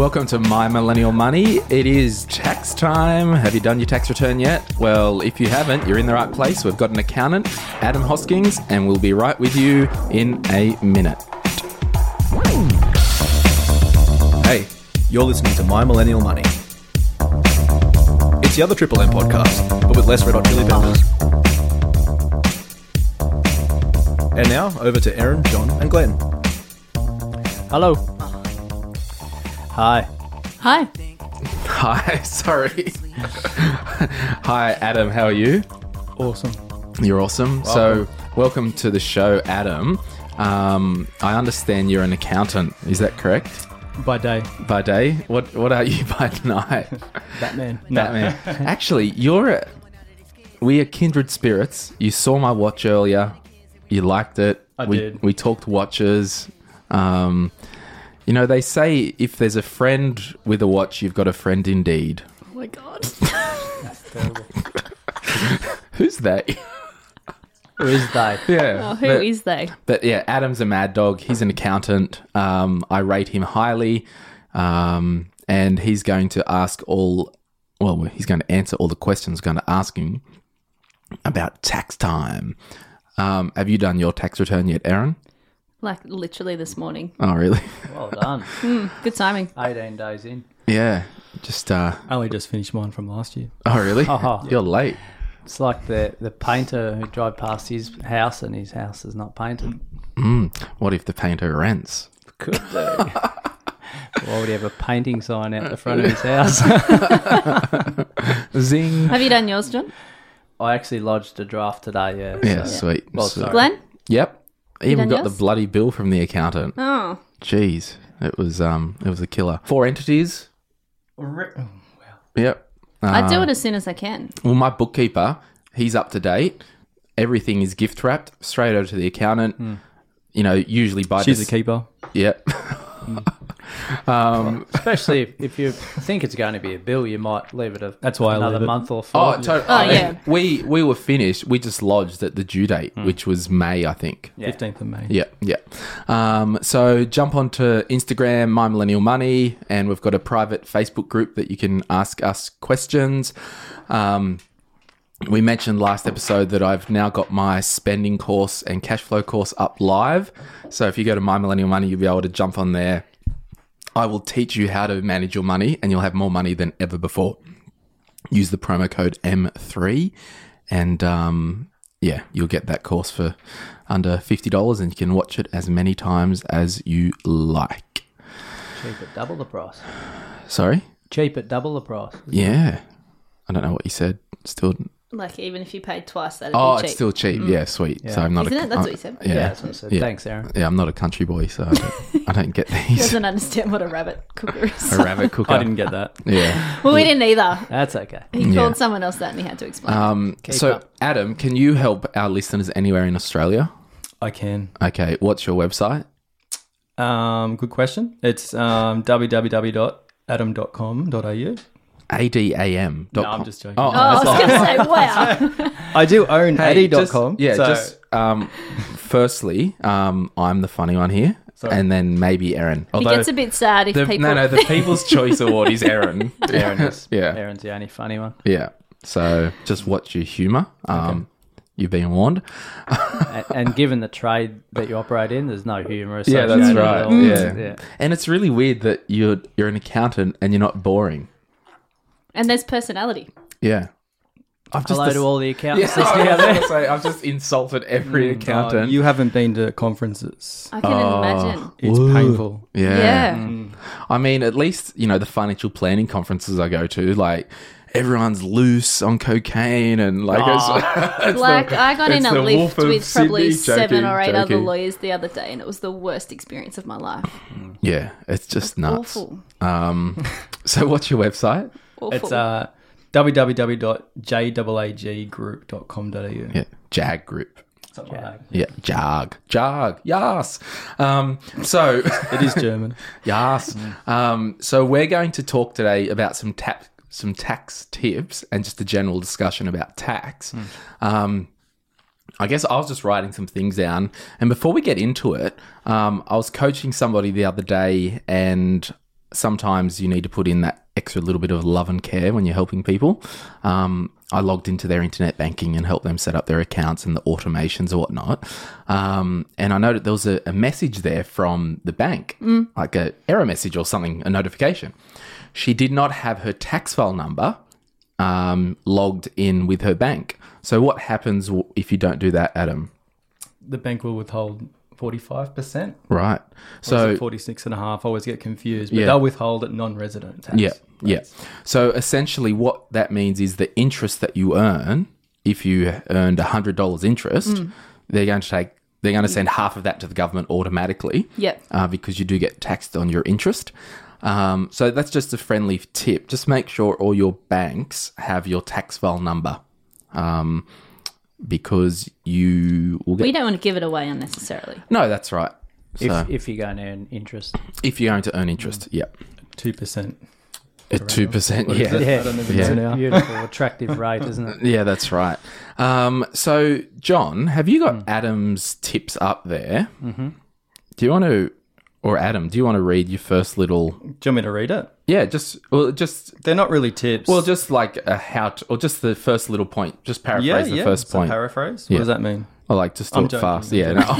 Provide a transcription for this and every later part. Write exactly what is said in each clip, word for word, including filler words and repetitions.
Welcome to My Millennial Money. It is tax time. Have you done your tax return yet? Well, if you haven't, you're in the right place. We've got an accountant, Adam Hoskins, and we'll be right with you in a minute. Hey, you're listening to My Millennial Money. It's the other Triple M podcast, but with less Red Hot Chili Peppers. And now, over to Aaron, John, and Glenn. Hello. Hi. Hi. Hi, sorry. Hi, Adam. How are you? Awesome. You're awesome. Welcome. So, welcome to the show, Adam. Um, I understand you're an accountant. Is that correct? By day. By day? What What are you by night? Batman. Batman. Actually, you're a, we are kindred spirits. You saw my watch earlier. You liked it. I we, did. We talked watches. Um, you know, they say if there's a friend with a watch, you've got a friend indeed. Oh my god. That's terrible. Who's they? Who is they? Yeah. Oh, who but, is they? But yeah, Adam's a mad dog. He's an accountant. Um, I rate him highly. Um, and he's going to ask all, well, he's going to answer all the questions I'm going to ask him about tax time. Um, have you done your tax return yet, Aaron? Like literally this morning. Oh, really? Well done. Mm, good timing. eighteen days in. Yeah. Just, uh, I only just finished mine from last year. oh, really? Oh. You're late. It's like the, the painter who drive past his house and his house is not painted. Mm. What if the painter rents? Could do. Why would he have a painting sign out the front of his house? Zing. Have you done yours, John? I actually lodged a draft today, yeah. Yeah, so- sweet. Well, So- sorry. Glenn? Yep. Even done got the yours? bloody bill from the accountant. Oh. Jeez. It was, um, it was a killer. Four entities. Yep. I do Uh, it as soon as I can. Well, my bookkeeper, he's up to date. Everything is gift wrapped straight over to the accountant. You know, usually by She's this- a keeper. Yep. um, Especially if, if you think it's going to be a bill, you might leave it a, That's why I another leave it. month or oh, four. totally. Oh, yeah. We we were finished. We just lodged at the due date, which was May, I think. Yeah. fifteenth of May. Yeah, yeah. Um, so jump onto Instagram, My Millennial Money, and we've got a private Facebook group that you can ask us questions. Um, we mentioned last episode that I've now got my spending course and cash flow course up live. So if you go to My Millennial Money, you'll be able to jump on there. I will teach you how to manage your money, and you'll have more money than ever before. Use the promo code M three, and um, yeah, you'll get that course for under fifty dollars, and you can watch it as many times as you like. Cheap at double the price. Sorry? Cheap at double the price. Yeah. I don't know what you said. Still. Like even if you paid twice, that'd Oh, be cheap. it's still cheap. Yeah, sweet. Yeah. So I'm not Isn't a. it? That's uh, what you said. Yeah, Yeah, that's what I said. Yeah. Thanks, Aaron. Yeah, I'm not a country boy, so I don't, I don't get He these. doesn't understand what a rabbit cooker is. A rabbit cooker. I didn't get that. Yeah. Well, we didn't either. That's okay. He Yeah. called someone else that and he had to explain. Um, Keep so, up. Adam, can you help our listeners anywhere in Australia? I can. Okay, what's your website? Um, good question. It's um, w w w dot adam dot com dot a u. A D A M dot No, com. I'm just joking. Oh, oh, I was going to say, wow. I do own Hey, addy dot just- com. Yeah, so just um, firstly, um, I'm the funny one here, Sorry. and then maybe Aaron. He gets a bit sad if the, people... no, no, the People's Choice Award is Aaron. Aaron is. Yeah. Aaron's the only funny one. Yeah. So just watch your humour. Um, You've been warned. and, and given the trade that you operate in, there's no humour Yeah, associated. that's at right. all. Yeah. yeah. And it's really weird that you're you're an accountant and you're not boring. And there's personality. Yeah. I've Hello just to all the accountants Yeah, listening I out was there. gonna say, I've just insulted every Oh, accountant. you haven't been to conferences. I can Oh. imagine. It's Whoa. painful. yeah. Yeah. I mean, at least, you know, the financial planning conferences I go to, like, everyone's loose on cocaine and, like, it's, it's Like, the- I got in it's a the lift Wolf of with probably Sydney. seven Joking, or eight other joking. lawyers the other day, and it was the worst experience of my life. Yeah, it's just nuts. Awful. Um, so what's your website? Awful. It's uh, w w w dot j a a g group dot com dot a u. Yeah, Jag Group. Something like that. Yeah, Jag. Jag. Yes. Um, so, It is German. yes. Um, so we're going to talk today about some tax, some tax tips and just a general discussion about tax. Um, I guess I was just writing some things down. And before we get into it, um, I was coaching somebody the other day and sometimes you need to put in that extra little bit of love and care when you're helping people. Um, I logged into their internet banking and helped them set up their accounts and the automations and whatnot. Um, and I noted there was a, a message there from the bank, like a error message or something, a notification. She did not have her tax file number um, logged in with her bank. So what happens w- if you don't do that, Adam? The bank will withhold forty-five percent. Right. So So forty-six and a half. I always get confused, but Yeah. they'll withhold at non-resident tax. yeah, yeah. So essentially what that means is the interest that you earn, if you earned one hundred dollars interest, they're going to take, they're going to send half of that to the government automatically. Yep. Uh, because you do get taxed on your interest. Um, so that's just a friendly tip. Just make sure all your banks have your tax file number. Um, because you will get... We don't want to give it away unnecessarily. No, that's right. So If, if, if you're going to earn interest. you're going to earn interest, yep. two percent. At two percent, What is yeah. it? Yeah, I don't even Yeah. know now. Beautiful, attractive rate, isn't it? Yeah, that's right. Um, so, John, have you got Adam's tips up there? Mm-hmm. Do you want to, or Adam, do you want to read your first little... Do you want me to read it? Yeah, just, well, just... They're not really tips. Well, just like a how to, or just the first little point. Just paraphrase yeah, the yeah. first It's a point. paraphrase. Yeah. What does that mean? Or like just do I'm it joking, fast. I'm Yeah. No.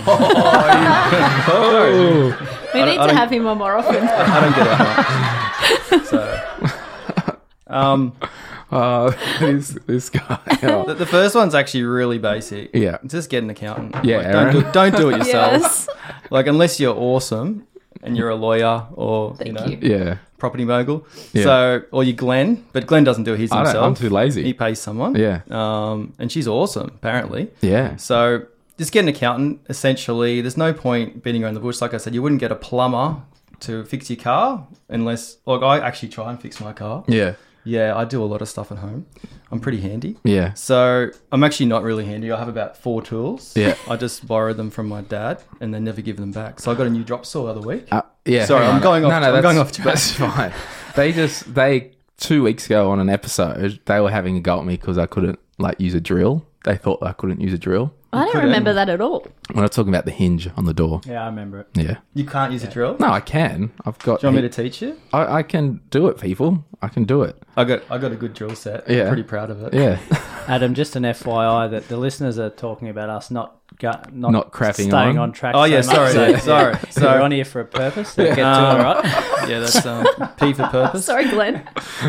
We need I to don't- have him on more often. I don't get it. So, um, Oh, this this guy. Oh. the, the first one's actually really basic. Yeah. Just get an accountant. Yeah, Like, don't Aaron. do, don't do it yourself. Yes. Like, unless you're awesome and you're a lawyer or you Thank know you. Yeah. property mogul. Yeah. So, or you Glenn, but Glenn doesn't do his I don't, himself. I'm too lazy. He pays someone. Yeah. Um, and she's awesome, apparently. Yeah. So just get an accountant, essentially. There's no point beating around the bush. Like I said, you wouldn't get a plumber to fix your car unless, like, I actually try and fix my car. Yeah. Yeah, I do a lot of stuff at home. I'm pretty handy. Yeah. So I'm actually not really handy. I have about four tools. Yeah. I just borrowed them from my dad and then never give them back. So I got a new drop saw the other week. Uh, yeah. Sorry, hang I'm on. going off- No, no, I'm that's, going off track. That's fine. They just they two weeks ago on an episode they were having a go at me because I couldn't like use a drill. They thought I couldn't use a drill I don't couldn't. remember that at all. when I was talking about the hinge on the door. Yeah, I remember it. Yeah. You can't use a drill? No, I can. I've got. Do you want me to teach you? I, I can do it, people. I can do it. I got I got a good drill set. Yeah. I'm pretty proud of it. Yeah. Adam, just an F Y I that the listeners are talking about us not go, not, Not crapping staying on. on, track. Oh, so yeah, much, sorry, so- yeah, sorry, So sorry. we're on here for a purpose. So get to Um, it, all right? Yeah, that's um, P for purpose. Sorry, Glenn.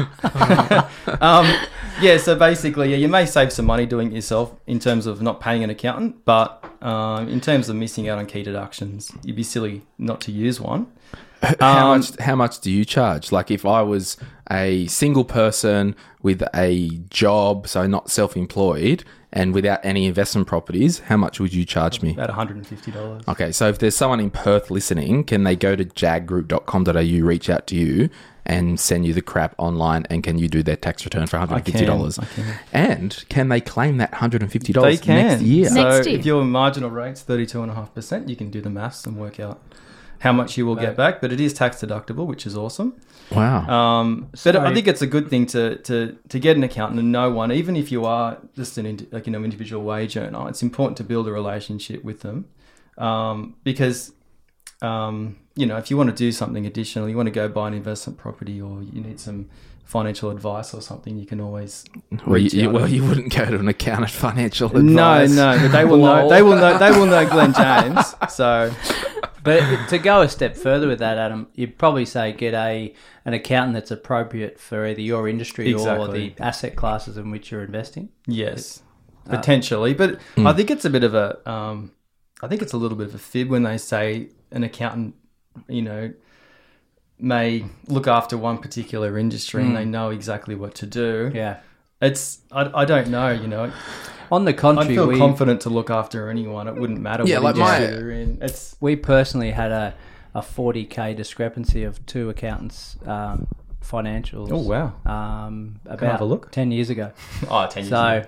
Um, yeah, so basically, yeah, you may save some money doing it yourself in terms of not paying an accountant, but um, in terms of missing out on key deductions, you'd be silly not to use one. How Um, much? How much do you charge? Like, if I was a single person with a job, so not self-employed, and without any investment properties, how much would you charge me? About one hundred fifty dollars. Okay, so if there's someone in Perth listening, can they go to jag group dot com dot a u, reach out to you, and send you the crap online, and can you do their tax return for one hundred fifty dollars? I can. And can they claim that one hundred fifty dollars They can. next year? So Next year. if your marginal rate's thirty-two point five percent, you can do the maths and work out how much you will get back. But it is tax deductible, which is awesome. Wow. Um, but I Sorry. think it's a good thing to, to, to get an accountant and know one, even if you are just an indi- like you know individual wage earner. It's important to build a relationship with them, um, because um, you know if you want to do something additional, you want to go buy an investment property, or you need some financial advice or something, you can always well, you, reach you, out. well, you wouldn't go to an accountant financial no, advice. no, but they will know. Lol. They will know. They will know Glenn James. So But to go a step further with that, Adam, you'd probably say get a an accountant that's appropriate for either your industry or Exactly. the asset classes in which you're investing. yes, potentially, but I think it's a bit of a. Um, I think it's a little bit of a fib when they say an accountant, you know, may look after one particular industry and they know exactly what to do. Yeah. It's I, I don't know, you know. On the I'd contrary, feel we, confident to look after anyone. It wouldn't matter Yeah, what like my- industry they're in. It's we personally had a, a forty K discrepancy of two accountants' um, financials. oh wow. Um, I about have a look? ten years ago. Oh, ten years So ago.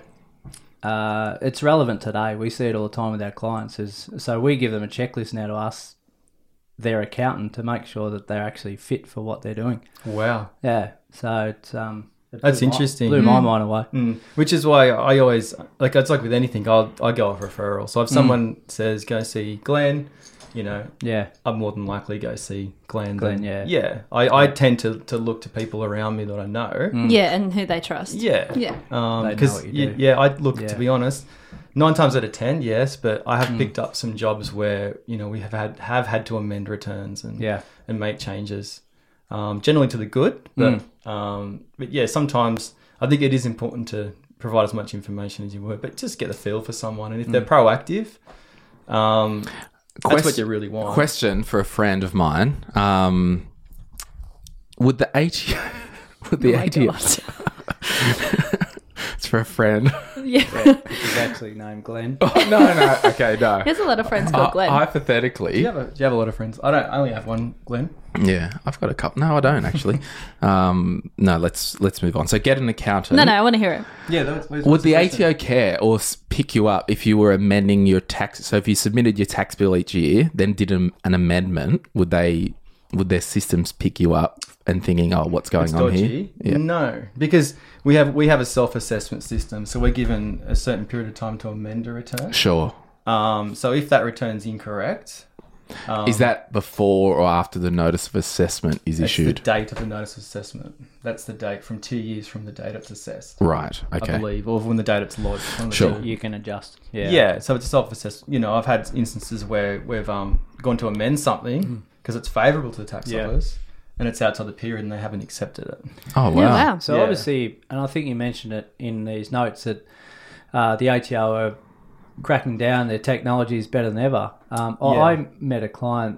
uh, it's relevant today. We see it all the time with our clients. Is so we give them a checklist now to ask their accountant to make sure that they're actually fit for what they're doing. Wow. Yeah. So it's um. it That's blew my- interesting. Blew my mind away. Mm. Which is why I always like it's like with anything. I'll I go off referral. So if someone says go see Glenn, you know, Yeah. I'd more than likely go see Glenn. Glenn, than- yeah. Yeah. I, I tend to, to look to people around me that I know. Yeah, and who they trust. Yeah. Yeah. Um, They know because what you do. yeah, I look Yeah. to be honest, nine times out of ten, yes, but I have picked up some jobs where you know we have had have had to amend returns and Yeah. and make changes, um, generally to the good. But um, but yeah, sometimes I think it is important to provide as much information as you would, but just get the feel for someone, and if they're proactive, um, that's Quest- what you really want. Question for a friend of mine. Um, would the A T O... Would the Oh my A T O... God. It's for a friend. Yeah. He's actually named Glenn. Oh, no, no. Okay, no. There's a lot of friends called Hy- Glenn. do, Hypothetically... you have a, do you have a lot of friends? I don't. I only have one, Glenn. Yeah, I've got a couple. No, I don't actually. um, no, let's let's move on. So get an accountant. no, no, I want to hear it. Yeah. That was, Would the A T O care or s- pick you up if you were amending your tax? So if you submitted your tax bill each year, then did an, an amendment, would they would their systems pick you up and thinking, oh, what's going It's on dodgy. here? Yeah. No, because we have we have a self assessment system, so we're given a certain period of time to amend a return. Sure. Um, so if that return's incorrect, um, Is that before or after the notice of assessment is that's issued? the date of the notice of assessment. That's the date from two years from the date it's assessed, Right. I Okay. believe, or when the date it's lodged. on the Sure. date. You can adjust. Yeah. Yeah. So it's a self-assessed. You know, I've had instances where we've um, gone to amend something because it's favourable to the tax Yeah. office, and it's outside the period, and they haven't accepted it. Oh wow. Yeah, wow. So Yeah. obviously, and I think you mentioned it in these notes that uh, the A T O are cracking down. Their technology is better than ever. Um, I- Yeah. I met a client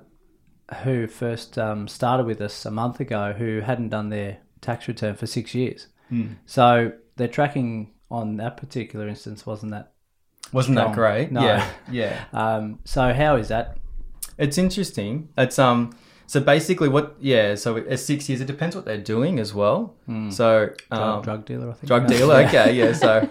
who first um, started with us a month ago who hadn't done their tax return for six years. So their tracking on that particular instance wasn't that. Wasn't that Strong. great? No. Yeah. Yeah. Um, so how is that? It's interesting. It's um. So basically, what? Yeah. So at six years, it depends what they're doing as well. So um, Drug, drug dealer, I think. drug dealer. Okay. Yeah. So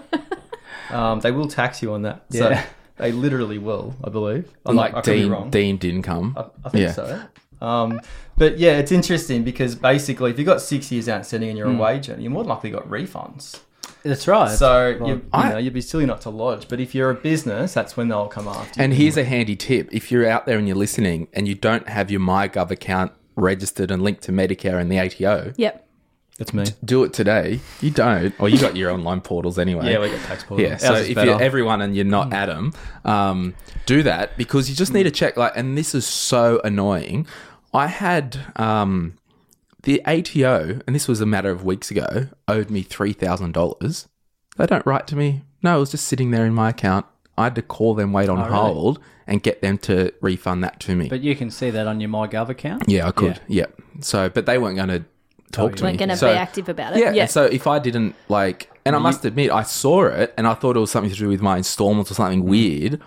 um, they will tax you on that. So Yeah. they literally will. I believe. I'm Like not, I could be deemed, wrong. deemed income. I, I think Yeah. so. Um, but yeah, it's interesting because basically, if you've got six years outstanding and you're Hmm. a wage earner, you're more than likely got refunds. That's right. So Well, you, you I- know, you'd be silly not to lodge. But if you're a business, that's when they'll come after you. And here's a handy tip. If you're out there and you're listening and you don't have your MyGov account registered and linked to Medicare and the A T O, Yep. That's me. do it today. You don't. Or you got your online portals anyway. Yeah, we got tax portal. Yeah, so Ours is if better. you're everyone and you're not Adam, um, do that because you just need to check. Like, and this is so annoying. I had um, the A T O, and this was a matter of weeks ago, owed me three thousand dollars. They don't write to me. No, it was just sitting there in my account. I had to call them, wait on Oh, really? hold, and get them to refund that to me. but you can see that on your MyGov account. yeah, I could. Yeah. So, but they weren't going to talk you to me. Weren't going to So- be active about it. yeah, Yeah. and so if I didn't like, and I must admit, I saw it and I thought it was something to do with my installments or something weird.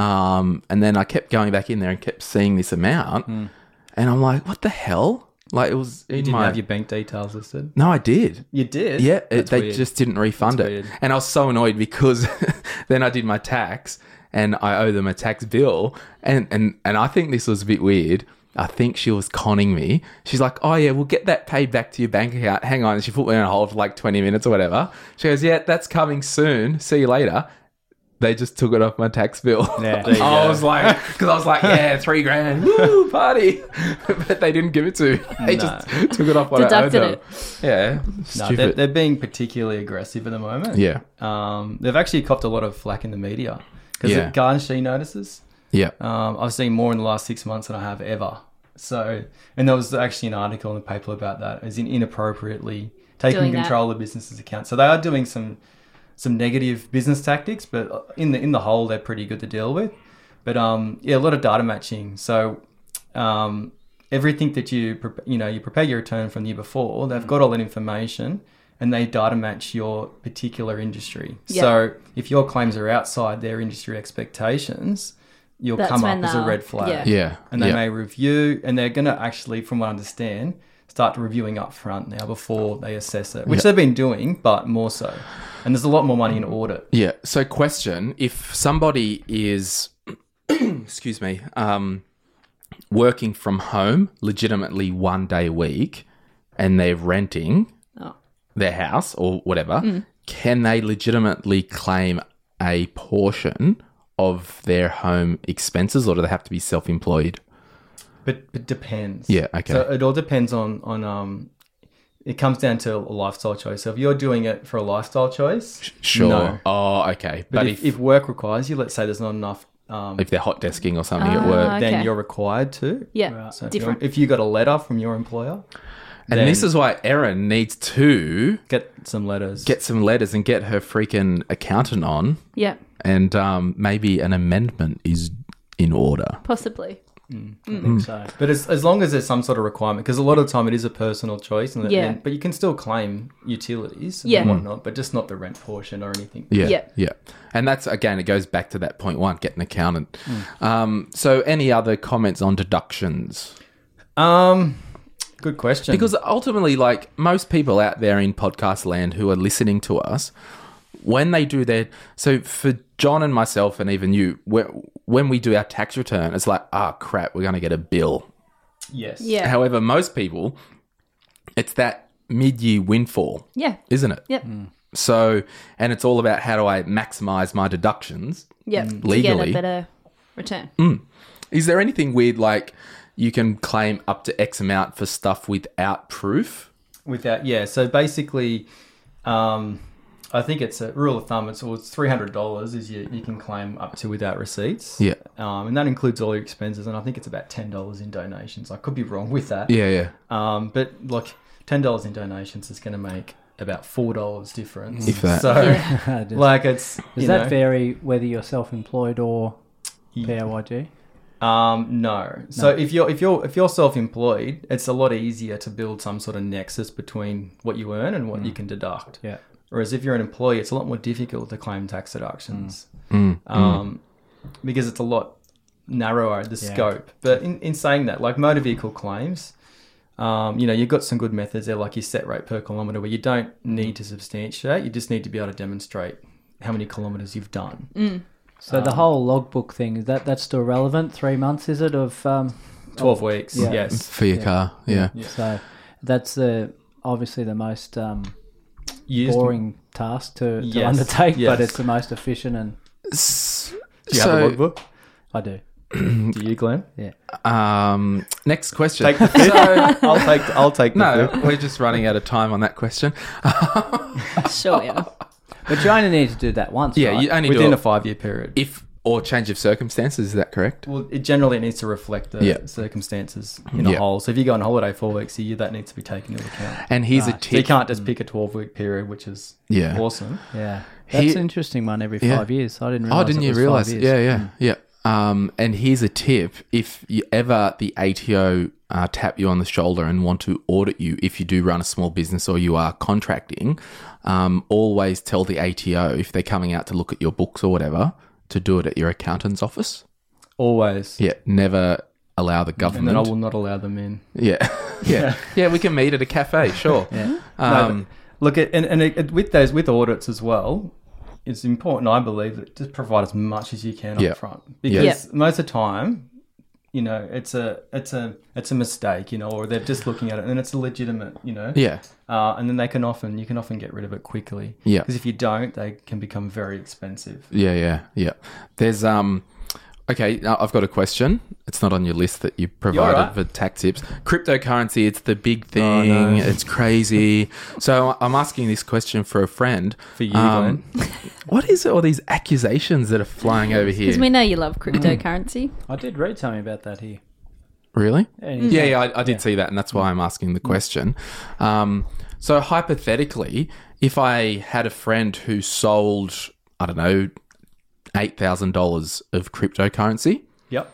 Um, and then I kept going back in there and kept seeing this amount, and I'm like, what the hell? Like it was in You didn't my. have your bank details listed. No, I did. You did. Yeah, it, That's they weird. just didn't refund That's it, weird. and I was so annoyed because then I did my tax and I owe them a tax bill, and and and I think this was a bit weird. I think she was conning me. She's like, "Oh yeah, we'll get that paid back to your bank account. Hang on." And she put me on hold for like twenty minutes or whatever. She goes, "Yeah, that's coming soon. See you later." They just took it off my tax bill. Yeah. There you I go. was like, because I was like, yeah, three grand, woo, party. But they didn't give it to me. They just took it off what Deducted I owed them. Yeah, No, stupid. they're, they're being particularly aggressive at the moment. yeah, Um, they've actually copped a lot of flack in the media because Yeah. it garnishee notices. yeah. Um, I've seen more in the last six months than I have ever. So, and there was actually an article in the paper about that, as in inappropriately taking Doing that. control of businesses' accounts. So they are doing some some negative business tactics, but in the in the whole, they're pretty good to deal with. But um, yeah, a lot of data matching. So um, everything that you pre- you know you prepare your return from the year before, they've got all that information, and they data match your particular industry. Yeah. So if your claims are outside their industry expectations, you'll That's come when up as a they'll- red flag. yeah. Yeah. And they yeah. may review, and they're going to actually, from what I understand, start reviewing up front now before they assess it, which Yeah. they've been doing, but more so. And there's a lot more money in audit. Yeah. So, question: if somebody is, excuse me, um, working from home legitimately one day a week, and they're renting Oh. their house or whatever, can they legitimately claim a portion of their home expenses, or do they have to be self-employed? But it depends. Yeah, okay. So it all depends on on um. It comes down to a lifestyle choice. So if you're doing it for a lifestyle choice, Sure. no. Oh, okay. But, But, if, if, if work requires you, let's say there's not enough, um, if they're hot desking or something Ah, at work. then okay. you're required to. Yeah, Right. So if, you're- different. if you got a letter from your employer, And then this is why Erin needs to get some letters. get some letters and get her freaking accountant on, Yeah, and um, maybe an amendment is in order. possibly. I think so. But as, as long as there's some sort of requirement, because a lot of the time it is a personal choice, and, Yeah. and but you can still claim utilities and Yeah. whatnot, but just not the rent portion or anything. Yeah, Yeah. yeah. And that's, again, it goes back to that point one, get an accountant. Um, so any other comments on deductions? Um, good question. Because ultimately, like most people out there in podcast land who are listening to us, when they do their... So for John and myself and even you, when when we do our tax return, it's like, ah, crap, we're going to get a bill. yes, Yeah, However, most people, it's that mid-year windfall, yeah, isn't it? yep, So, and it's all about how do I maximize my deductions. yep. To get legally. a better return. Is there anything weird like you can claim up to X amount for stuff without proof? Without yeah, so basically, um, I think it's a rule of thumb. It's, well, it's three hundred dollars is you you can claim up to without receipts. Yeah. um, and that includes all your expenses, and I think it's about ten dollars in donations. I could be wrong with that. Yeah, yeah. Um, but like ten dollars in donations is going to make about four dollars difference. If that. So, Yeah. Does, like, it's does you that know, vary whether you're self-employed or P A Y G? Um, no. So if you're if you're if you're self-employed, it's a lot easier to build some sort of nexus between what you earn and what you can deduct. Yeah. Whereas if you're an employee, it's a lot more difficult to claim tax deductions Mm, um, because it's a lot narrower the Yeah. scope. But in, in saying that, like motor vehicle claims, um, you know, you've got some good methods there, like your set rate per kilometre, where you don't need to substantiate. You just need to be able to demonstrate how many kilometres you've done. So the whole logbook thing, is that that's still relevant? Three months, is it, of... Um, Twelve weeks, Yeah. yes. For your Yeah. car, yeah. So that's the obviously the most um, Used- boring task to, to Yes, undertake, yes. but it's the most efficient, and S- Do you have a so, logbook? I do. Do you, Glenn? Yeah. um, next question. Take the fifth. I'll take. I'll take the No, fifth. we're just running out of time on that question. Sure, yeah. But you only need to do that once, Yeah, right? you only Within do a five-year period. if or change of circumstances. Is that correct? Well, it generally needs to reflect the Yeah. circumstances in a Yeah. whole. So if you go on holiday four weeks a year, that needs to be taken into account. And here's a Right. So you tip. can't just pick a twelve-week period, which is Yeah. awesome. Yeah. That's He- an interesting one every Yeah. five years. I didn't realize Oh, didn't it you was realize? five Yeah, years. yeah, yeah. Um, and here's a tip: if you ever the A T O uh, tap you on the shoulder and want to audit you, if you do run a small business or you are contracting, um, always tell the A T O if they're coming out to look at your books or whatever to do it at your accountant's office. Always. Yeah, never allow the And then I government. will not allow them in. Yeah, yeah, yeah. We can meet at a cafe, sure. Yeah. Um, Look at and, and it, with those with audits as well, it's important, I believe, that just provide as much as you can Yeah. up front, because most of the time, you know, it's a it's a it's a mistake, you know, or they're just looking at it and it's a legitimate, you know, yeah, uh, and then they can often you can often get rid of it quickly, Yeah. because if you don't, they can become very expensive. yeah, yeah, yeah. There's um. Okay, now I've got a question. It's not on your list that you provided right. for tax tips. Cryptocurrency, it's the big thing. Oh, no. It's crazy. So I'm asking this question for a friend. For you, Um, What is all these accusations that are flying over here? Because we know you love cryptocurrency. I did read something about that here. Really? And Yeah, yeah, I, I did see that, and that's why I'm asking the question. Um, so hypothetically, if I had a friend who sold, I don't know, eight thousand dollars of cryptocurrency, Yep.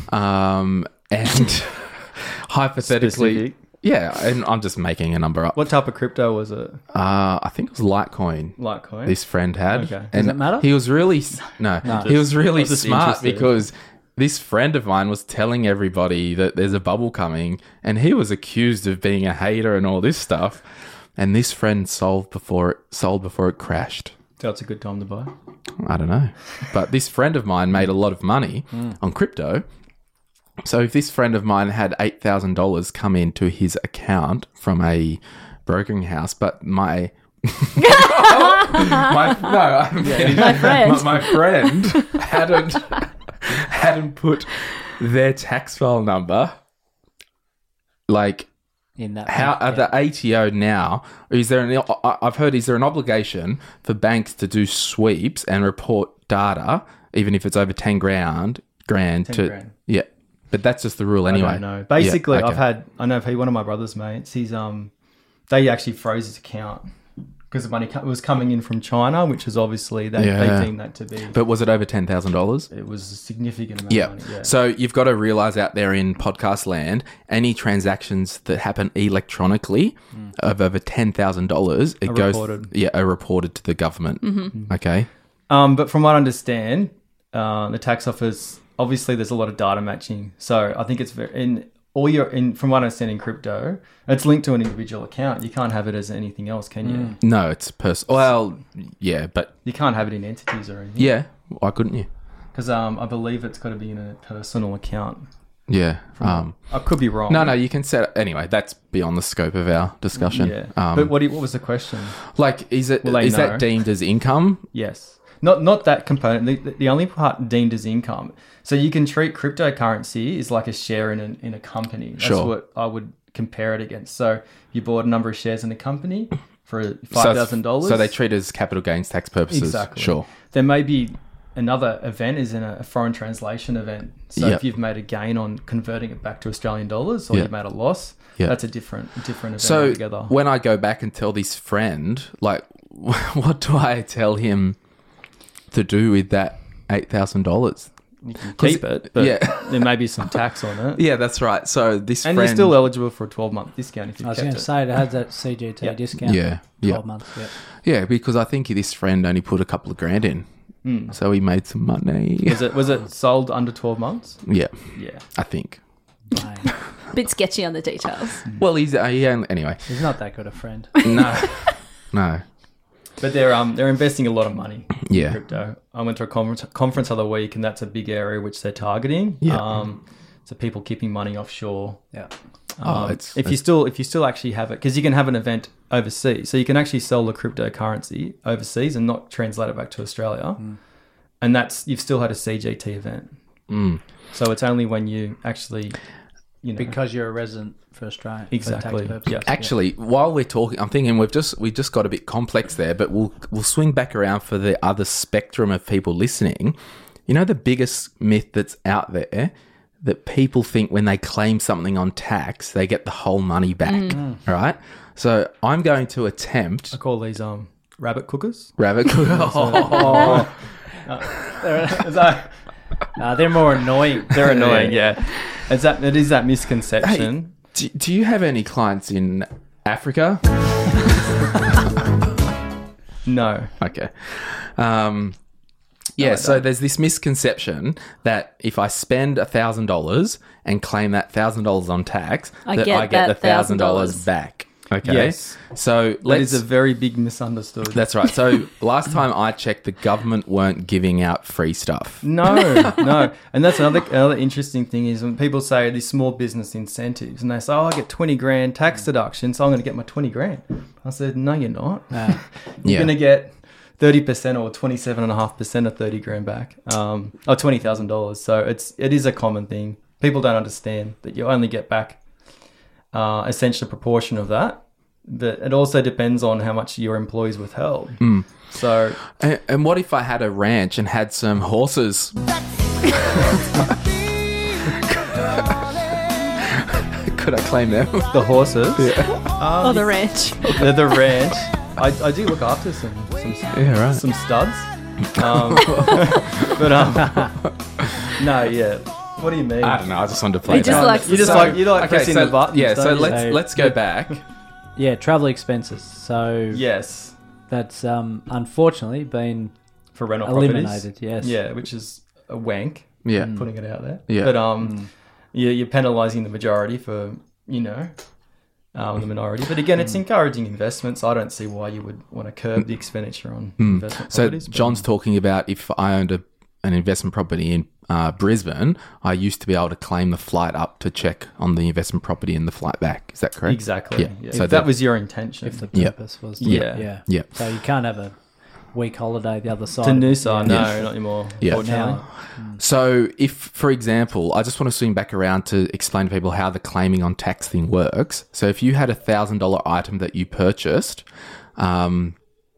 um, and hypothetically, Specific. yeah, and I'm just making a number up. What type of crypto was it? Uh, I think it was Litecoin. Litecoin. This friend had. Okay. And Does it matter? He was really no, he was really I was just smart interested. because this friend of mine was telling everybody that there's a bubble coming, and he was accused of being a hater and all this stuff. And this friend sold before it sold before it crashed. That's a good time to buy. I don't know, but this friend of mine made a lot of money on crypto. So if this friend of mine had eight thousand dollars come into his account from a brokering house, but my my no, I'm kidding. My friend. my, my friend hadn't hadn't put their tax file number like in that. how bank are account. the A T O now? Is there an? I- I've heard is there an obligation for banks to do sweeps and report data, even if it's over ten grand, grand ten to grand. yeah. But that's just the rule anyway. I don't know. Basically, Yeah, okay. I've had I know he one of my brother's mates. He's um, they actually froze his account because the money co- was coming in from China, which is obviously they, Yeah. they deemed that to be. But was it over ten thousand dollars? It was a significant amount Yeah. of money. Yeah. So you've got to realize out there in podcast land, any transactions that happen electronically of over ten thousand dollars, it Are goes reported. yeah, are reported to the government. Okay. Um, but from what I understand, uh, the tax office obviously there's a lot of data matching. So I think it's very in all your in from what I understand in crypto, it's linked to an individual account. You can't have it as anything else, can you? No, it's pers. Well, yeah, but You can't have it in entities or anything. yeah, why couldn't you? Because um, I believe it's got to be in a personal account. Yeah. Um, I could be wrong. no, no, you can set. Anyway, that's beyond the scope of our discussion. Yeah. Um, but what, do you- what was the question? like, is it Will they is know? that deemed as income? Yes. Not not that component. The, the only part deemed as income. So you can treat cryptocurrency as like a share in a, in a company. That's Sure. what I would compare it against. So you bought a number of shares in a company for So five it's- thousand dollars. So they treat it as capital gains tax purposes. Exactly. Sure. There may be another event is in a, a foreign translation event. So Yeah. if you've made a gain on converting it back to Australian dollars or Yeah. you've made a loss, Yeah. that's a different different event So altogether. when I go back and tell this friend, like, what do I tell him to do with that eight thousand dollars? You can keep it, but yeah. there may be some tax on it. Yeah, that's right. So this And friend, you're still eligible for a twelve month discount if you've I was kept going to it. say it has that C G T Yeah. discount. Yeah, yeah. twelve months. Yeah. yeah, because I think this friend only put a couple of grand in, Mm. so he made some money. Was it was it sold under twelve months? Yeah, Yeah. I think. Mate, Bit sketchy on the details. Well, he's uh, he only, anyway. he's not that good a friend. No, no. But they're um they're investing a lot of money in Yeah. crypto. I went to a conference conference the other week and that's a big area which they're targeting. Yeah. Um so people keeping money offshore. Yeah. Oh, Um, it's- if you it's- still if you still actually have it because you can have an event overseas. So you can actually sell the cryptocurrency overseas and not translate it back to Australia. And that's you've still had a C G T event. Mm. So it's only when you actually you know Because you're a resident for Australia. for tax Exactly. purposes. Yeah. Actually, while we're talking, I'm thinking we've just we just got a bit complex there, but we'll we'll swing back around for the other spectrum of people listening. You know, the biggest myth that's out there that people think when they claim something on tax, they get the whole money back. All right. So I'm going to attempt I call these um rabbit cookers. rabbit. Oh. Is that- Uh, they're more annoying. They're annoying, yeah. It's that it is that misconception. do, do you have any clients in Africa? No. Okay. Um, yeah, I so don't. there's this misconception that if I spend one thousand dollars and claim that one thousand dollars on tax, I that get I get that the one thousand dollars one thousand dollars. back. Okay. Yes. So That let's... is a very big misunderstood. that's right. So last time I checked, the government weren't giving out free stuff. No, no. And that's another another interesting thing is when people say these small business incentives and they say, oh, I get twenty grand tax deduction, so I'm going to get my twenty grand. I said, no, you're not. Uh, You're Yeah. going to get thirty percent or twenty-seven point five percent of thirty grand back, um, or twenty thousand dollars. So it's, it is a common thing. People don't understand that you only get back uh, essentially a proportion of that. But it also depends on how much your employees withheld. So And, and what if I had a ranch and had some horses? Could I claim them? the horses, Oh, the ranch. the, the ranch. I, I do look after some some, Yeah, right. some studs. Um, but um, no, yeah. What do you mean? I don't know. I just wanted to play He just that. likes You just So- like you like pressing so, the buttons. Yeah, so don't you? let's So- let's go back. yeah, travel expenses. So Yes, that's um, unfortunately been for rental eliminated. properties. Yes. Yeah, which is a wank. Yeah. Putting it out there. Yeah. But um, you're, you're penalising the majority for you know. Um, the minority, but again, it's encouraging investments. I don't see why you would want to curb the expenditure on investment So properties. but- John's talking about if I owned a, an investment property in uh, Brisbane, I used to be able to claim the flight up to check on the investment property and the flight back. Is that correct? exactly. Yeah. Yeah. So if that- that was your intention. If the Yeah. purpose was. Yeah. Yeah. Yeah. So you can't have a week holiday the other side. To Noosa, no, Yeah. not anymore. Yeah. Fortunately. Now, So, if, for example, I just want to swing back around to explain to people how the claiming on tax thing works. So, if you had a thousand dollar item that you purchased, um,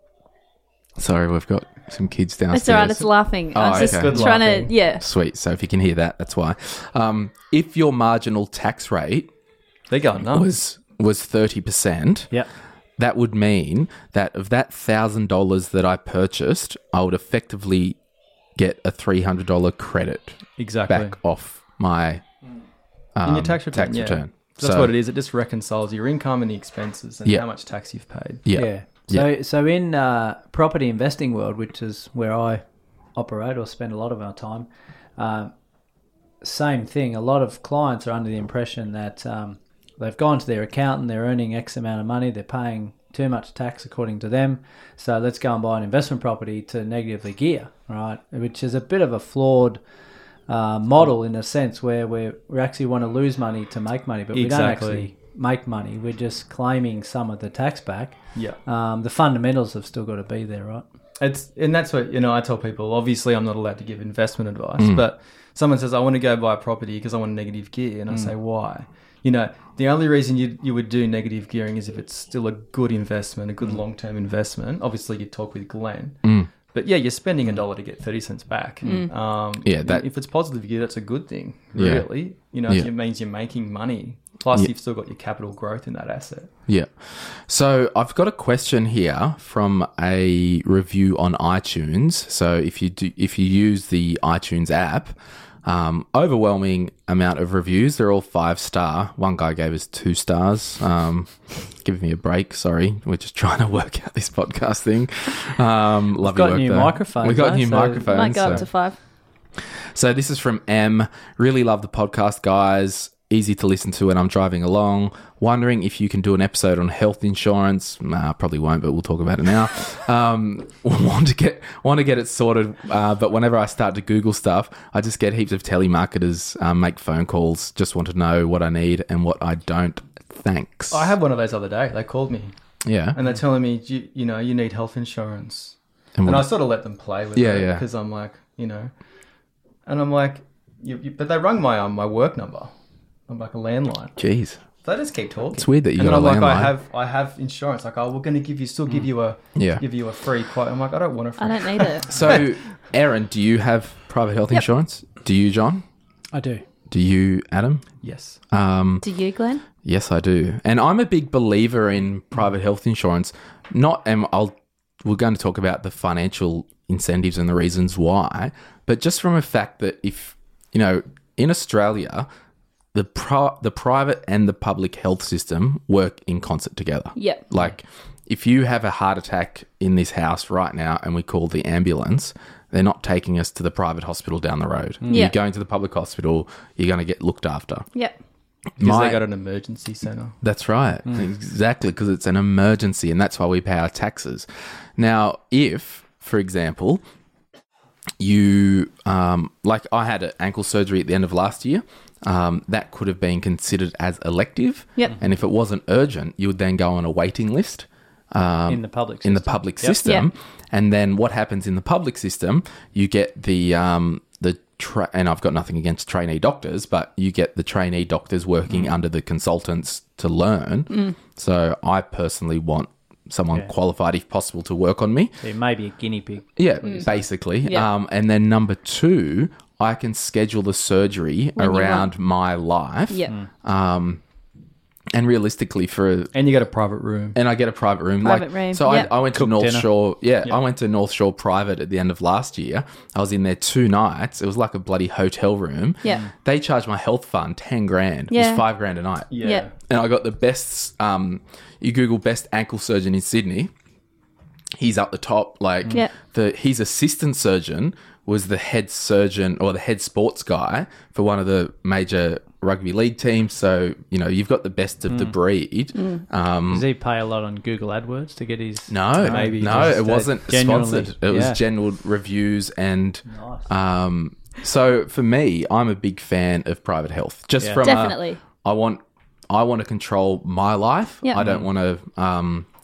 sorry, we've got some kids downstairs. It's all right. It's laughing. Oh, I'm just okay. Good trying laughing. to, yeah. Sweet. So, if you can hear that, that's why. Um, if your marginal tax rate They're going nuts. was was thirty percent, yep. that would mean that of that thousand dollars that I purchased, I would effectively get a three hundred dollar credit Exactly. back off my um, In your tax return. tax yeah. return. So that's what it is. It just reconciles your income and the expenses and Yeah. how much tax you've paid. Yeah. Yeah. So, so in uh, property investing world, which is where I operate or spend a lot of our time, um, same thing. A lot of clients are under the impression that um, they've gone to their accountant, they're earning X amount of money, they're paying too much tax according to them. So let's go and buy an investment property to negatively gear, right? Which is a bit of a flawed uh, model in a sense where we we actually want to lose money to make money, but we don't Exactly. actually make money. We're just claiming some of the tax back. Yeah. Um, the fundamentals have still got to be there, right? It's and that's what you know. I tell people. Obviously, I'm not allowed to give investment advice, but someone says I want to go buy a property because I want negative gear, and I say why? You know, the only reason you you would do negative gearing is if it's still a good investment, a good long term investment. Obviously, you talk with Glenn, but yeah, you're spending a dollar to get thirty cents back. Um, Yeah, that- if it's positive gear, that's a good thing. Yeah. Really, you know, Yeah. it means you're making money. Plus, Yeah. you've still got your capital growth in that asset. Yeah. So I've got a question here from a review on iTunes. So if you do, if you use the iTunes app, um, overwhelming amount of reviews. They're all five star. One guy gave us two stars. Um, give me a break. Sorry, we're just trying to work out this podcast thing. Um, love got your work new though. microphones, We got though, new so- microphones. Might go so- up to five. So this is from M. Really love the podcast, guys. Easy to listen to when I'm driving along. Wondering if you can do an episode on health insurance. Nah, probably won't, but we'll talk about it now. Um, want to get want to get it sorted, uh, but whenever I start to Google stuff, I just get heaps of telemarketers um, make phone calls. Just want to know what I need and what I don't. Thanks. I had one of those the other day. They called me yeah. and they're telling me, you, you know, you need health insurance. And And what- I sort of let them play with Yeah, it yeah. because I'm like, you know, and I'm like, you, you, but they rung my um, my work number. I'm like a landline. Jeez. They just keep talking. It's weird that you and got then a I'm like, I landline. have I have insurance. Like, oh, we're going to give you still give you a Yeah. give you a free quote. I'm like, I don't want a free. I don't need it. So, Aaron, do you have private health insurance? Do you, John? I do. Do you, Adam? Yes. Um, Do you, Glenn? Yes, I do, and I'm a big believer in private health insurance. Not, and I'll we're going to talk about the financial incentives and the reasons why, but just from a fact that if you know in Australia, the pro, the private and the public health system work in concert together. Yep. Like, if you have a heart attack in this house right now and we call the ambulance, they're not taking us to the private hospital down the road. Yeah. You're going to the public hospital, you're going to get looked after. Yep. Because My- they got an emergency center. That's right. Exactly, because it's an emergency and that's why we pay our taxes. Now, if, for example, you, um, like I had an ankle surgery at the end of last year, um, that could have been considered as elective. Yep. And if it wasn't urgent, you would then go on a waiting list. Um, In the public in the system. public Yep. system, Yep. and then what happens in the public system? You get the um, the tra- and I've got nothing against trainee doctors, but you get the trainee doctors working Mm. under the consultants to learn. So I personally want someone Yeah. qualified, if possible, to work on me. So you may be a guinea pig. Yeah, basically. Yeah. Um, and then number two, I can schedule the surgery When you around my life. Yep. Um, and realistically, for And you got a private room. and I get a private room. Private like, room, So yeah. I, I went to Cooked North dinner. Shore. Yeah, Yeah. I went to North Shore Private at the end of last year. I was in there two nights. It was like a bloody hotel room. Yeah. They charged my health fund ten grand. It Yeah. was five grand a night. Yeah. Yeah. And I got the best. Um, you Google best ankle surgeon in Sydney. He's up the top. Like Yeah. the his assistant surgeon was the head surgeon or the head sports guy for one of the major rugby league teams. So you know you've got the best of the breed. Um, Does he pay a lot on Google AdWords to get his? no, Maybe no, just, it uh, wasn't genuinely- sponsored. It was yeah. general reviews and. Nice. Um, so for me, I'm a big fan of private health. Just Yeah. from Definitely. A, I want I want to control my life. Yeah. I don't want to um,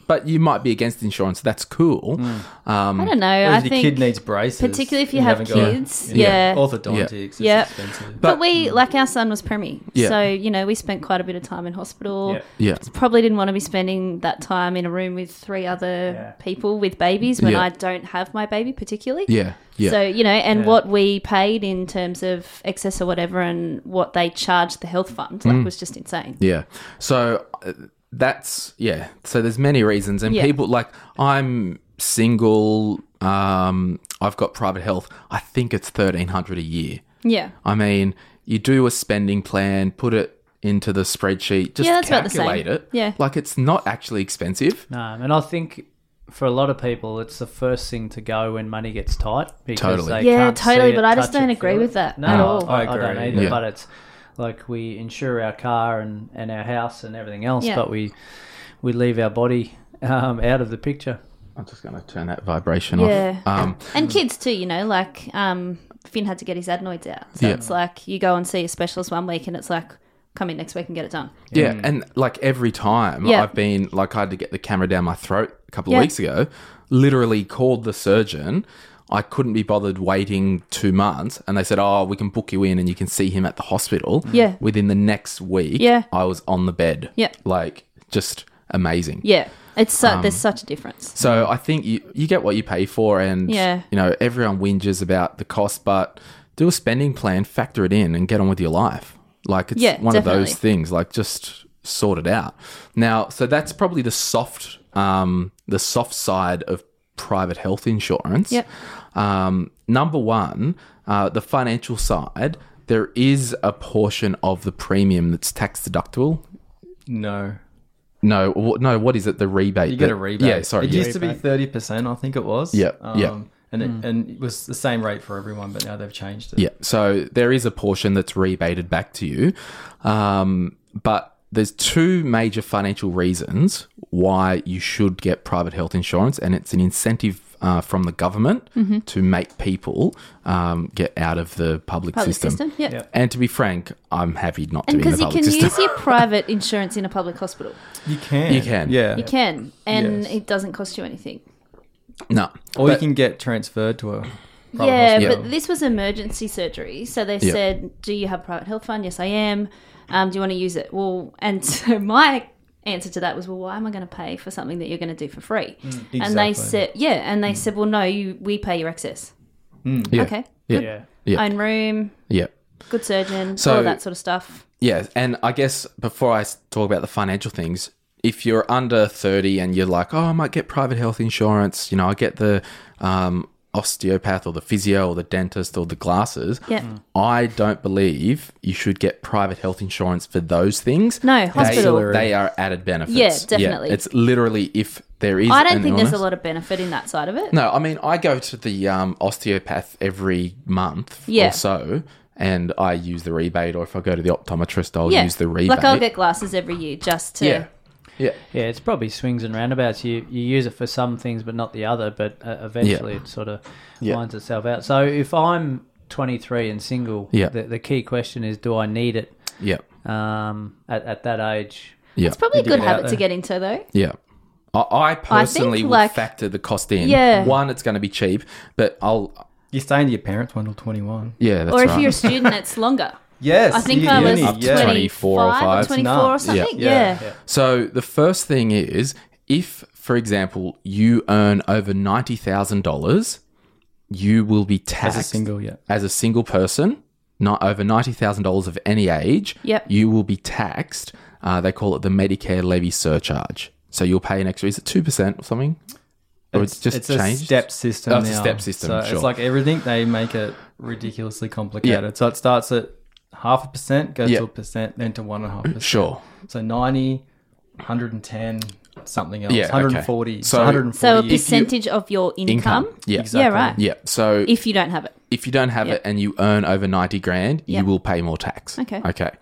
but you might be against insurance. That's cool. Um, I don't know. Or I if your think kid needs braces, particularly if you and have haven't got- kids, yeah, yeah. orthodontics, it's Yeah. expensive. But, we, like our son was preemie. Yeah. So, you know, we spent quite a bit of time in hospital. Yeah. yeah, Probably didn't want to be spending that time in a room with three other Yeah. people with babies when Yeah. I don't have my baby particularly. yeah, yeah. So, you know, and Yeah. what we paid in terms of excess or whatever and what they charged the health fund, like, was just insane. Yeah. So uh, that's, yeah. So there's many reasons. And Yeah. people, like, I'm single. Um, I've got private health. I think it's thirteen hundred a year. Yeah. I mean, you do a spending plan, put it into the spreadsheet, just Yeah, that's about the same. calculate it. Yeah. Like, it's not actually expensive. No, and I think for a lot of people, it's the first thing to go when money gets tight. Because Totally. They Yeah, can't totally, see but it, I just touch don't it, agree feel with it. that No, at all. I, I I don't agree. either. Yeah. But it's like we insure our car and, and our house and everything else, Yeah. but we we leave our body um, out of the picture. I'm just going to turn that vibration Yeah. off. Um, And kids too, you know, like um, Finn had to get his adenoids out. So Yeah. it's like you go and see a specialist one week and it's like, come in next week and get it done. Yeah, and like every time Yeah. I've been, like, I had to get the camera down my throat a couple of Yeah. weeks ago, literally called the surgeon. I couldn't be bothered waiting two months. And they said, oh, we can book you in and you can see him at the hospital. Yeah. Within the next week, Yeah. I was on the bed. Yeah. Like, just amazing. Yeah. It's so, Um, there's such a difference. So I think you, you get what you pay for, and Yeah. you know, everyone whinges about the cost, but do a spending plan, factor it in, and get on with your life. Like, it's Yeah, one of definitely. those things. Like, just sort it out. Now, so that's probably the soft, um, the soft side of private health insurance. Yep. Um, number one, uh, the financial side. There is a portion of the premium that's tax deductible. No, No, wh- no. What is it? The rebate. you get that- a rebate. Yeah, sorry. It yeah. used to be thirty percent, I think it was. Yeah, yeah. And it, and it was the same rate for everyone, but now they've changed it. Yeah, so there is a portion that's rebated back to you, um, but there's two major financial reasons why you should get private health insurance, and it's an incentive uh, from the government Mm-hmm. to make people um, get out of the public, Public system. system. Yeah. Yeah. And to be frank, I'm happy not to And be in the because you public can system. use your private insurance in a public hospital. You can. You can. Yeah. You can. And Yes. it doesn't cost you anything. No, Or you but- can get transferred to a private Yeah, hospital. but this was emergency surgery. So they Yeah. said, do you have a private health fund? Yes, I am. Um, do you want to use it? Well, and so my answer to that was, well, why am I going to pay for something that you're going to do for free? And they Exactly. said, yeah, and they said, well, no, you we pay your excess. yeah, Okay. yeah, Yeah. yeah, Own room, yeah. good surgeon, So- all that sort of stuff. Yeah, and I guess before I s- talk about the financial things, if you're under thirty and you're like, oh, I might get private health insurance, you know, I get the um, osteopath or the physio or the dentist or the glasses. Yeah. I don't believe you should get private health insurance for those things. No, They- hospital. They, are added benefits. Yeah, definitely. it's literally if there is I don't an think there's a illness- lot of benefit in that side of it. No, I mean, I go to the um, osteopath every month Yeah. or so, and I use the rebate, or if I go to the optometrist, I'll Yeah. use the rebate. Like I'll get glasses every year just to. Yeah. Yeah. Yeah, it's probably swings and roundabouts. You you use it for some things, but not the other. But uh, eventually, it sort of Yeah. lines itself out. So if I'm twenty-three and single, Yeah. the, the key question is, do I need it Yeah. um, at at that age? Yeah. It's probably a Need to good get out habit to there. get into though. Yeah. I, I personally would like- factor the cost in. Yeah. One, it's going to be cheap, but I'll. You stay into your parents' one till twenty-one. Yeah, that's Or if right. you're a student, it's longer. Yes. I think you- I you was need- Up to yeah. twenty-four or twenty-five five. or twenty-four or Nuts. something. Yeah. Yeah. So the first thing is, if, for example, you earn over ninety thousand dollars, you will be taxed As a single, yeah. as a single person, not over ninety thousand dollars of any age. Yep. You will be taxed. Uh, they call it the Medicare levy surcharge. So you'll pay an extra. Is it two percent or something? Or it's, just it's changed. a step system Oh, it's a now. step system, So sure. it's like everything, they make it ridiculously complicated. So it starts at half a percent, goes Yeah. to a percent, then to one and a half percent. Sure. So ninety, one hundred ten, something else. Yeah, okay. one hundred forty. So- So one hundred forty. So a if you- percentage of your income. Income. Yeah. Exactly. Yeah, right. Yeah. So If you don't have it. if you don't have Yep. it and you earn over ninety grand, Yep. you will pay more tax. Okay. Okay.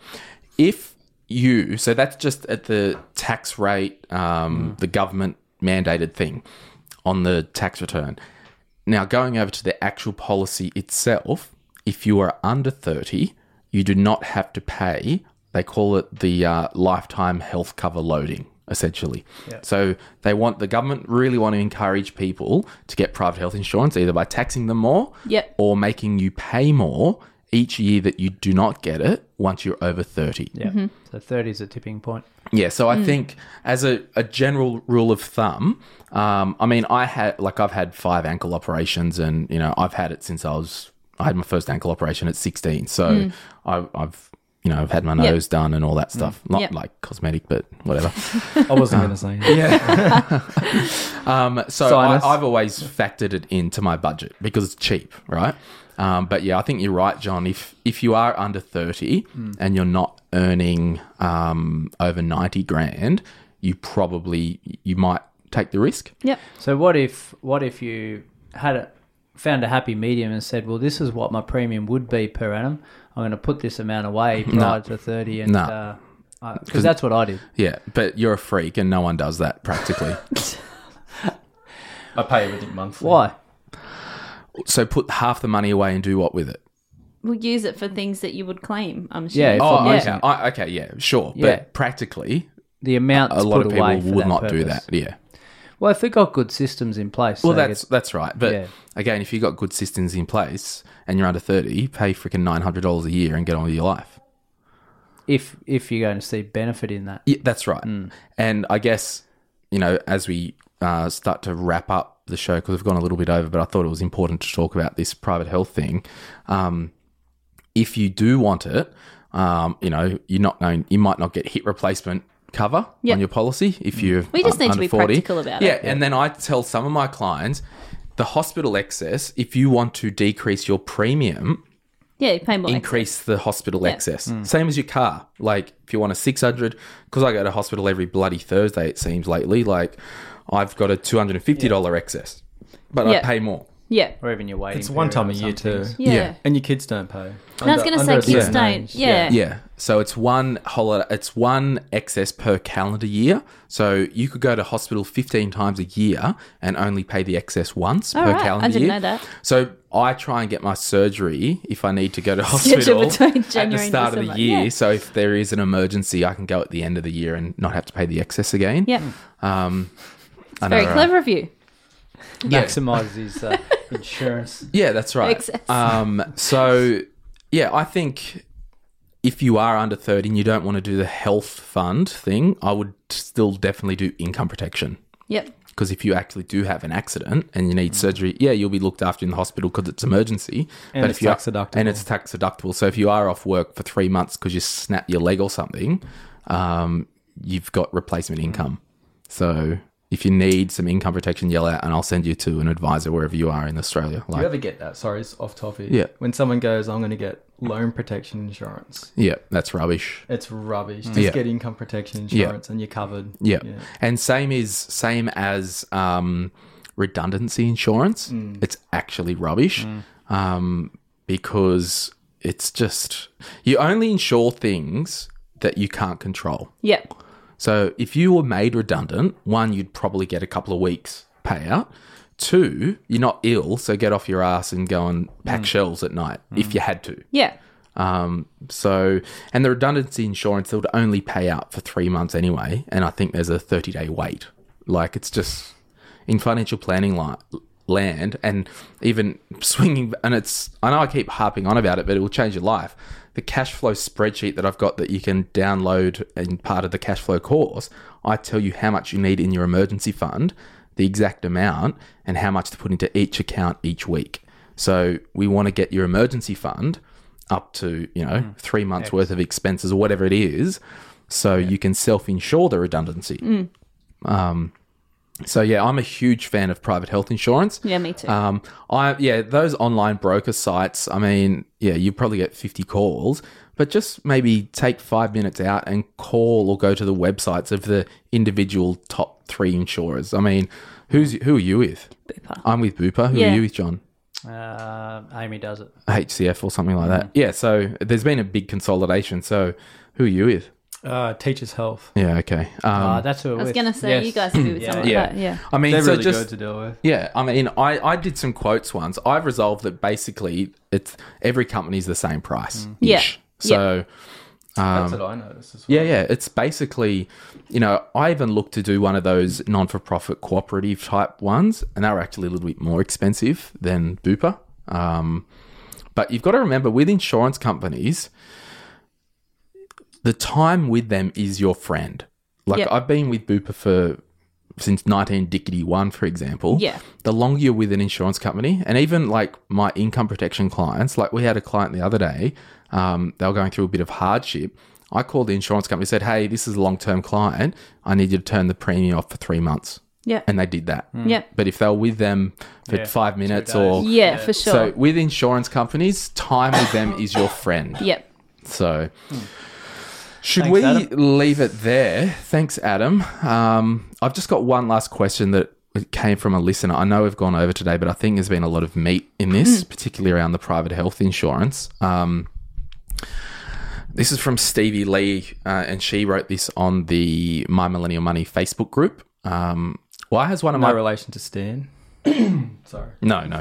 If you, so that's just at the tax rate, um, the government mandated thing on the tax return. Now, going over to the actual policy itself, if you are under thirty, you do not have to pay. They call it the uh, lifetime health cover loading. essentially. Yeah. So they want the government really want to encourage people to get private health insurance either by taxing them more Yep. or making you pay more each year that you do not get it once you're over thirty. Yeah. Mm-hmm. So thirty is a tipping point. Yeah, so I Mm. think as a, a general rule of thumb, um, I mean, I had like I've had five ankle operations, and you know I've had it since I was I had my first ankle operation at sixteen. So I, I've you know I've had my Mm. Yep. nose done and all that stuff. Not Yep. like cosmetic, but whatever. I wasn't going to say that. Um, so Sinus. I, I've always factored it into my budget because it's cheap, right? Um, but yeah, I think you're right, John. If if you are under thirty and you're not earning um, over ninety grand, you probably you might take the risk. Yep. So what if what if you had a found a happy medium and said, well, this is what my premium would be per annum. I'm going to put this amount away prior to thirty, and No. uh, because that's what I did. Yeah, but you're a freak, and no one does that practically. I pay everything monthly. Why? So put half the money away and do what with it? We'll use it for things that you would claim, I'm Yeah, assuming. if Oh, I'm okay. using it. I, okay, yeah, sure. Yeah. But practically, The amount a lot put of people away for would that not do purpose. that. Yeah. Well, if they got good systems in place, Well, they that's get- that's right. But Yeah. again, if you've got good systems in place and you're under thirty, pay freaking nine hundred dollars a year and get on with your life. if if you're going to see benefit in that. Yeah, that's right. And I guess, you know, as we uh, start to wrap up the show, because we've gone a little bit over, but I thought it was important to talk about this private health thing. Um, if you do want it, um, you know, you're not going, you might not get hip replacement cover Yep. on your policy if you're We just un- need to under be forty. practical about yeah, it. and then I tell some of my clients, the hospital excess, if you want to decrease your premium, Yeah, you pay more. increase the hospital Yeah. excess. Same as your car. Like if you want a six hundred, because I go to hospital every bloody Thursday, it seems lately, like I've got a two hundred fifty dollars excess, but I Yeah. pay more. Yeah. Or even your waiting. It's one period time on a year some too. things. Yeah. Yeah. And your kids don't pay. And I was Under- going to say under a kids certain don't. age. Yeah. Yeah. So it's one holiday, it's one excess per calendar year. So you could go to hospital fifteen times a year and only pay the excess once All per right. calendar I didn't year. know that. So I try and get my surgery if I need to go to hospital between at the January and start of the December. year. Yeah. So if there is an emergency, I can go at the end of the year and not have to pay the excess again. Yeah. Um, I Very know, uh, clever of you. Yeah. Maximize his uh, insurance. Yeah, that's right. Excess. Um, so, yeah, I think if you are under thirty and you don't want to do the health fund thing, I would still definitely do income protection. Yep. Because if you actually do have an accident and you need surgery, yeah, you'll be looked after in the hospital because it's emergency. And but it's if you are- tax deductible. And it's tax deductible. So if you are off work for three months because you snap your leg or something, um, you've got replacement income. So if you need some income protection, yell out and I'll send you to an advisor wherever you are in Australia. Do Like, you ever get that? Sorry, it's off topic. Yeah. When someone goes, I'm going to get loan protection insurance. yeah, that's rubbish. It's rubbish. Just Yeah. get income protection Yeah. insurance and you're covered. Yeah. And same is same as um, redundancy insurance. It's actually rubbish um, because it's just you only insure things that you can't control. Yep. So if you were made redundant, one, you'd probably get a couple of weeks payout. Two, you're not ill, so get off your ass and go and pack shelves at night if you had to. Yeah. Um, so, and the redundancy insurance, it would only pay out for three months anyway. And I think there's a thirty day wait. Like it's just in financial planning li- land and even swinging. And it's, I know I keep harping on about it, but it will change your life. The cash flow spreadsheet that I've got that you can download in part of the cash flow course, I tell you how much you need in your emergency fund, the exact amount, and how much to put into each account each week. So we want to get your emergency fund up to, you know, three months worth of expenses or whatever it is, so you can self-insure the redundancy. Um, so yeah, I'm a huge fan of private health insurance. Yeah, me too. Um, I yeah, those online broker sites. I mean, yeah, you probably get fifty calls, but just maybe take five minutes out and call or go to the websites of the individual top three insurers. I mean, who's who are you with? Bupa. I'm with Bupa. Who Yeah. are you with, John? Uh, Amy does it. H C F or something like that. Yeah, so there's been a big consolidation. So who are you with? Uh, Teachers Health. Yeah, okay. Um, Ah, that's who. I was going to say, you guys do with Yeah. something Yeah. like that. Yeah. I mean, They're so really just good to deal with. yeah. I mean, I I did some quotes once. I've resolved that basically it's every company's the same price. Yeah. ish. So That's what I noticed as well. Yeah, yeah. It's basically, you know, I even looked to do one of those non-for-profit cooperative type ones, and they were actually a little bit more expensive than Bupa. Um, but you've got to remember, with insurance companies, the time with them is your friend. Like Yep. I've been with Bupa for since nineteen dickety one, for example. Yeah. The longer you're with an insurance company, and even like my income protection clients, like we had a client the other day, um, they were going through a bit of hardship. I called the insurance company and said, hey, this is a long-term client. I need you to turn the premium off for three months. Yeah. And they did that. Yeah. But if they were with them for Yeah, five two minutes days. or... Yeah, for sure. So with insurance companies, time with them is your friend. Yep. So should Thanks, we Adam. leave it there? Thanks, Adam. Um, I've just got one last question that came from a listener. I know we've gone over today, but I think there's been a lot of meat in this, particularly around the private health insurance. Um, this is from Stevie Lee, uh, and she wrote this on the My Millennial Money Facebook group. Um, why has one of No my... relation to Stan. Sorry. No, no.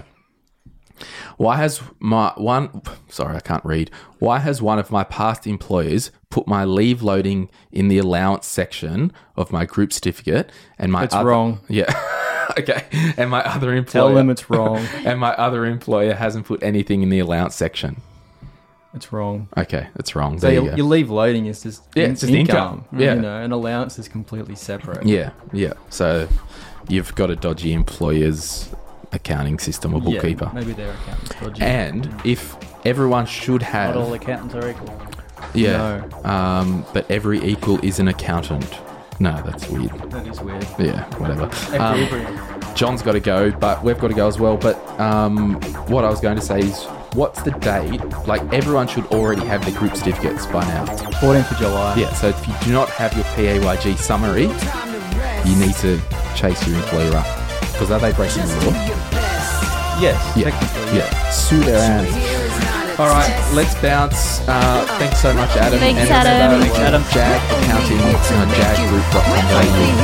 Why has my one... Sorry, I can't read. Why has one of my past employers put my leave loading in the allowance section of my group certificate and my It's other... wrong. Yeah. Okay. And my other employer... Tell them it's wrong. And my other employer hasn't put anything in the allowance section. It's wrong. Okay, that's wrong. So There you your, go. your leave loading is just, Yeah, in- it's just income. Yeah. You know, an allowance is completely separate. Yeah, yeah. So you've got a dodgy employer's accounting system or Yeah, bookkeeper. maybe their accountant's dodgy. And if everyone should Not have... all accountants are equal. Yeah. Um, but every equal is an accountant. No, that's weird. That is weird. Yeah, whatever. Um, Equilibrium. John's got to go, but we've got to go as well. But um, what I was going to say is, what's the date? Like, everyone should already have their group certificates by now. fourteenth of July. Yeah, so if you do not have your P A Y G summary, you need to chase your employer up. Because are they breaking the law? Yes, Yeah. technically. Yeah, sue their ass. All right, let's bounce. Uh, thanks so much, Adam. Thanks, and Adam. remember, Adam. Jag Accounting, uh, jag group dot com dot a u.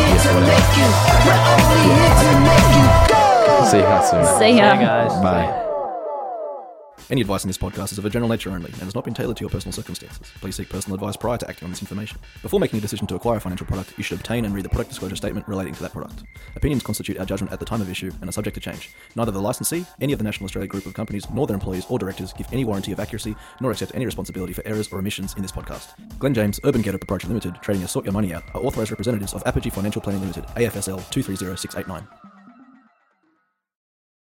Yes, whatever. See you guys soon. See ya. Hey guys. Bye. Any advice in this podcast is of a general nature only and has not been tailored to your personal circumstances. Please seek personal advice prior to acting on this information. Before making a decision to acquire a financial product, you should obtain and read the product disclosure statement relating to that product. Opinions constitute our judgment at the time of issue and are subject to change. Neither the licensee, any of the National Australia Group of companies, nor their employees or directors give any warranty of accuracy, nor accept any responsibility for errors or omissions in this podcast. Glenn James, Urban Ghetto Proprietary Limited, trading as Sort Your Money Out, are authorised representatives of Apogee Financial Planning Limited, A F S L two three zero six eight nine.